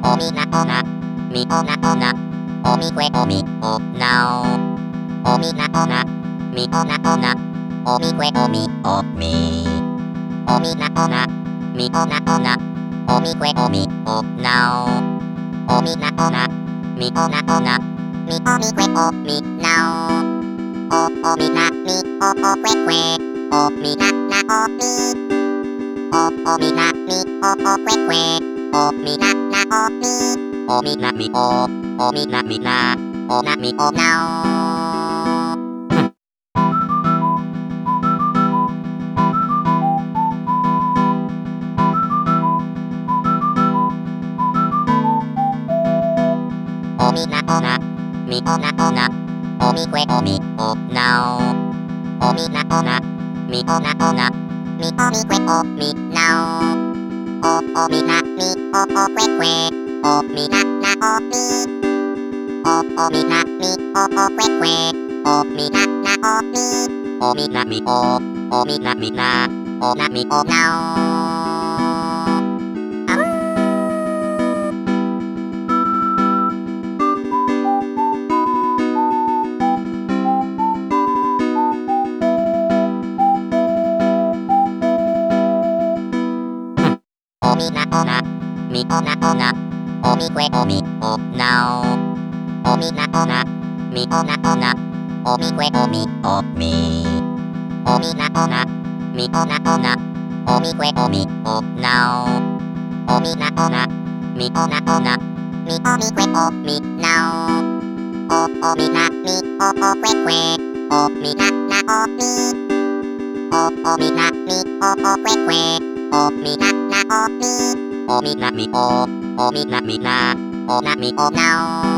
おみなおなみおなおなおみくえおみおなおおみなおなみおなおなおみくえおみおみおみなおなみおなおなおみくえおみおなおおみなおなみおなおなみおみくえおみなおおみなみおおくえくえおみななおみおみなみおおくえくえおみななおみおみなみおみなみなおなみおなおみなおなみおなおなおみくえおみおなおみなおなみおなおなみおみくえおみなおみなみおおくえくえおみななおみおみなみおおくえくえおみななおみおみなみおみなみなおなみおなおみなおなみおなおなおみくえおみおなおみなおなみおなおなおみくえおみおみおみなおなみおなおなおみくえおみおなおみなおなみおなおなみおみくえおみなおみなみおおくえくえおみななおみおみなみおおくえくえおみななおみおみなみおみなみなおなみおな